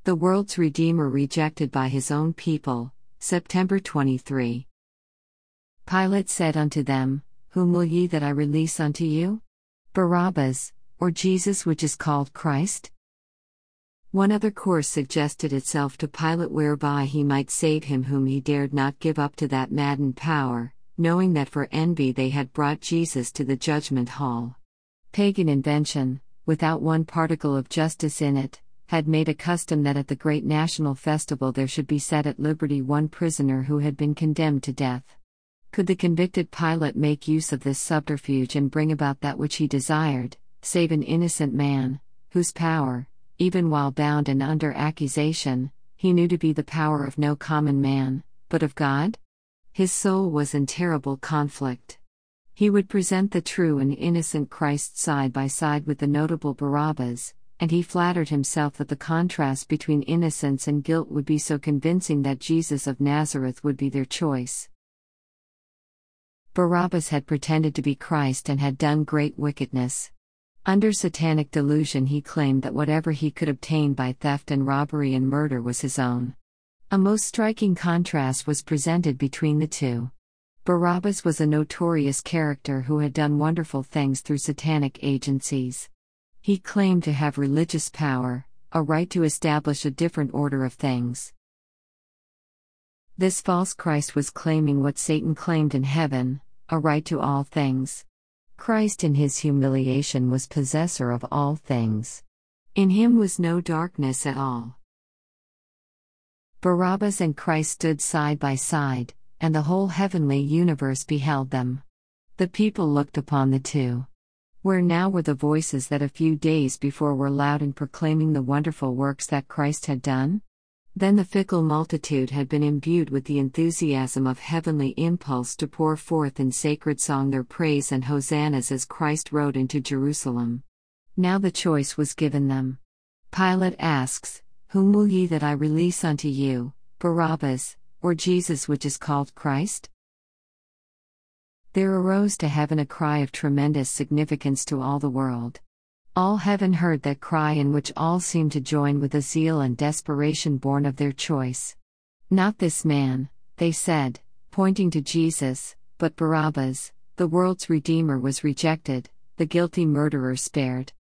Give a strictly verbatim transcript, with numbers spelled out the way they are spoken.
The world's Redeemer rejected by his own people, September twenty-third. Pilate said unto them, Whom will ye that I release unto you? Barabbas, or Jesus which is called Christ? One other course suggested itself to Pilate whereby he might save him whom he dared not give up to that maddened power, knowing that for envy they had brought Jesus to the judgment hall. Pagan invention, without one particle of justice in it, had made a custom that at the great national festival there should be set at liberty one prisoner who had been condemned to death. Could the convicted Pilate make use of this subterfuge and bring about that which he desired, save an innocent man, whose power, even while bound and under accusation, he knew to be the power of no common man, but of God? His soul was in terrible conflict. He would present the true and innocent Christ side by side with the notable Barabbas, and he flattered himself that the contrast between innocence and guilt would be so convincing that Jesus of Nazareth would be their choice. Barabbas had pretended to be Christ and had done great wickedness. Under satanic delusion he claimed that whatever he could obtain by theft and robbery and murder was his own. A most striking contrast was presented between the two. Barabbas was a notorious character who had done wonderful things through satanic agencies. He claimed to have religious power, a right to establish a different order of things. This false Christ was claiming what Satan claimed in heaven, a right to all things. Christ in his humiliation was possessor of all things. In him was no darkness at all. Barabbas and Christ stood side by side, and the whole heavenly universe beheld them. The people looked upon the two. Where now were the voices that a few days before were loud in proclaiming the wonderful works that Christ had done? Then the fickle multitude had been imbued with the enthusiasm of heavenly impulse to pour forth in sacred song their praise and hosannas as Christ rode into Jerusalem. Now the choice was given them. Pilate asks, Whom will ye that I release unto you, Barabbas, or Jesus which is called Christ? There arose to heaven a cry of tremendous significance to all the world. All heaven heard that cry in which all seemed to join with a zeal and desperation born of their choice. Not this man, they said, pointing to Jesus, but Barabbas. The world's Redeemer was rejected, the guilty murderer spared.